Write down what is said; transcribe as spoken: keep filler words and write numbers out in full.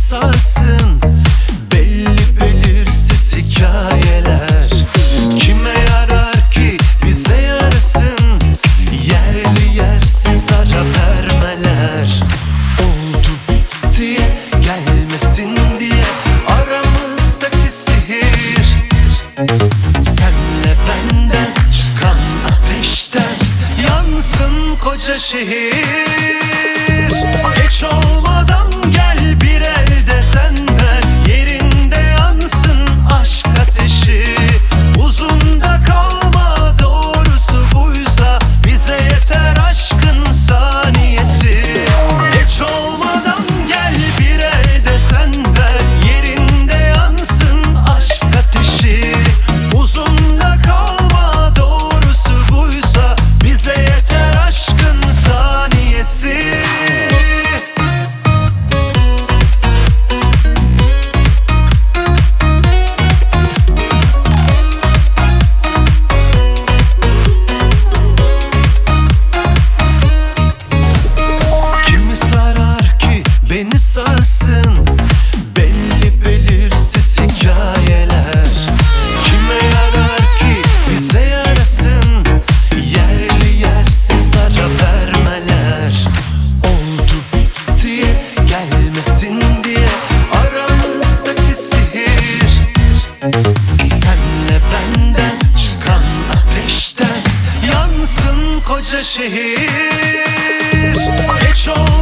sarsın belli belirsiz hikayeler. Kime yarar ki bize yarasın yerli yersiz ara vermeler. Oldu bittiye gelmesin diye aramızdaki sihir. Senle benden çıkan ateşten yansın koca şehir. Geç olmadan gel bir el desen ver, yerinde yansın aşk ateşi. Uzun da kalma, doğrusu buysa bize yeter aşkın saniyesi. Geç olmadan gel bir el desen ver, yerinde yansın aşk ateşi. Uzun da kalma, doğrusu buysa bize yeter aşkın saniyesi. Beni sarsın belli belirsiz hikayeler. Kime yarar ki bize yarasın yerli yersiz ara vermeler. Oldu bittiye gelmesin diye aramızdaki sihir. Senle benden çıkan ateşten yansın koca şehir. Geç ol